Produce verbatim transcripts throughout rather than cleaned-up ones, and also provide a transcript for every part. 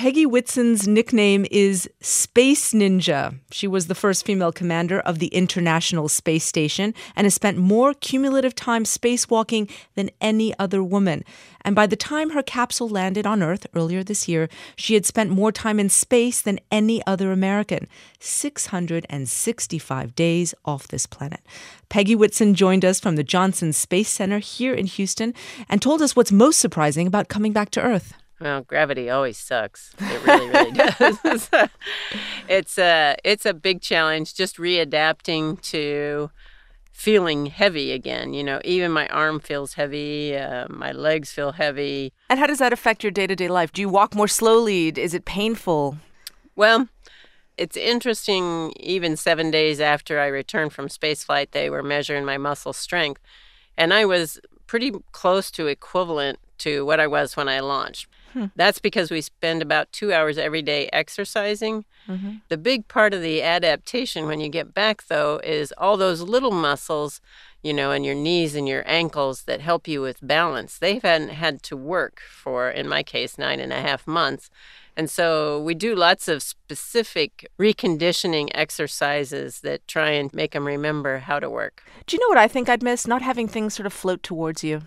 Peggy Whitson's nickname is Space Ninja. She was the first female commander of the International Space Station and has spent more cumulative time spacewalking than any other woman. And by the time her capsule landed on Earth earlier this year, she had spent more time in space than any other American, six hundred sixty-five days off this planet. Peggy Whitson joined us from the Johnson Space Center here in Houston and told us what's most surprising about coming back to Earth. Well, gravity always sucks. It really, really does. it's a it's a big challenge, just readapting to feeling heavy again. You know, even my arm feels heavy, uh, my legs feel heavy. And how does that affect your day-to-day life? Do you walk more slowly? Is it painful? Well, it's interesting. Even seven days after I returned from spaceflight, they were measuring my muscle strength, and I was pretty close to equivalent to what I was when I launched. Hmm. That's because we spend about two hours every day exercising. Mm-hmm. The big part of the adaptation when you get back, though, is all those little muscles, you know, in your knees and your ankles that help you with balance. They haven't had to work for, in my case, nine and a half months. And so we do lots of specific reconditioning exercises that try and make them remember how to work. Do you know what I think I'd miss? Not having things sort of float towards you.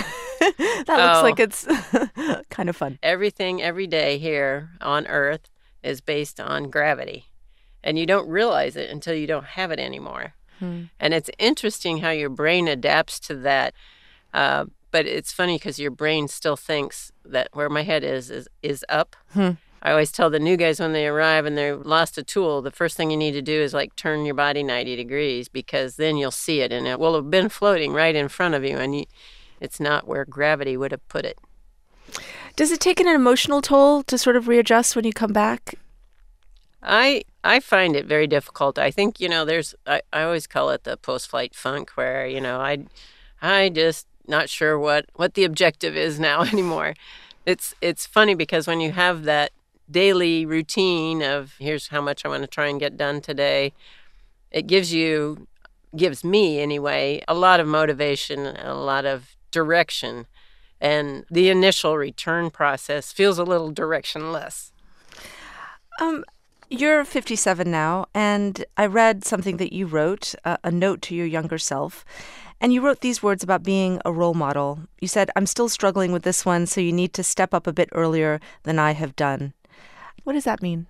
That looks oh, like it's kind of fun. Everything every day here on Earth is based on gravity. And you don't realize it until you don't have it anymore. Hmm. And it's interesting how your brain adapts to that. Uh, but it's funny because your brain still thinks that where my head is is, is up. Hmm. I always tell the new guys when they arrive and they've lost a tool, the first thing you need to do is like turn your body ninety degrees, because then you'll see it and it will have been floating right in front of you, and you, it's not where gravity would have put it. Does it take an emotional toll to sort of readjust when you come back? I I find it very difficult. I think, you know, there's, I, I always call it the post-flight funk, where, you know, I I just not sure what, what the objective is now anymore. It's it's funny because when you have that daily routine of here's how much I want to try and get done today, it gives you, gives me anyway, a lot of motivation, a lot of direction. And the initial return process feels a little directionless. Um, you're fifty-seven now, and I read something that you wrote, uh, a note to your younger self. And you wrote these words about being a role model. You said, "I'm still struggling with this one, so you need to step up a bit earlier than I have done." What does that mean?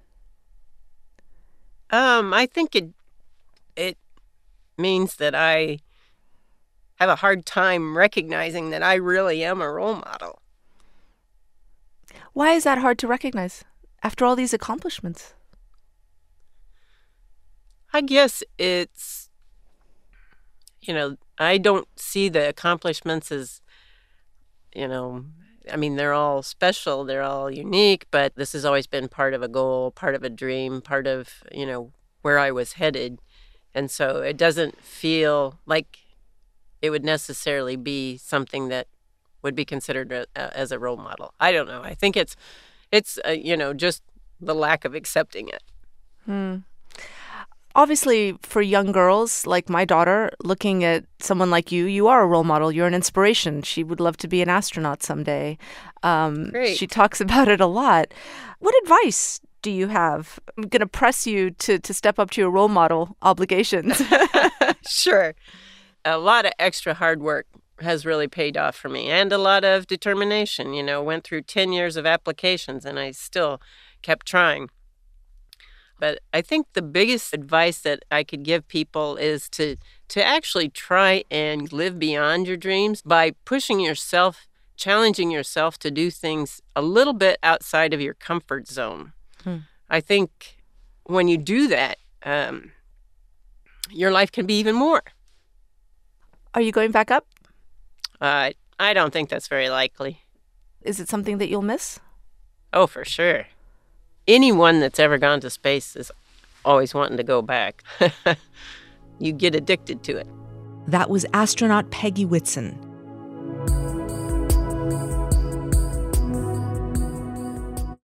Um, I think it it means that I have a hard time recognizing that I really am a role model. Why is that hard to recognize after all these accomplishments? I guess it's, you know, I don't see the accomplishments as, you know, I mean, they're all special, they're all unique, but this has always been part of a goal, part of a dream, part of, you know, where I was headed. And so it doesn't feel like it would necessarily be something that would be considered a, a, as a role model. I don't know. I think it's, it's uh, you know, just the lack of accepting it. Hmm. Obviously, for young girls like my daughter, looking at someone like you, you are a role model. You're an inspiration. She would love to be an astronaut someday. Um, Great. She talks about it a lot. What advice do you have? I'm going to press you to, to step up to your role model obligations. Sure. A lot of extra hard work has really paid off for me, and a lot of determination. You know, went through ten years of applications, and I still kept trying. But I think the biggest advice that I could give people is to to actually try and live beyond your dreams by pushing yourself, challenging yourself to do things a little bit outside of your comfort zone. Hmm. I think when you do that, um, your life can be even more. Are you going back up? Uh, I don't think that's very likely. Is it something that you'll miss? Oh, for sure. Anyone that's ever gone to space is always wanting to go back. You get addicted to it. That was astronaut Peggy Whitson.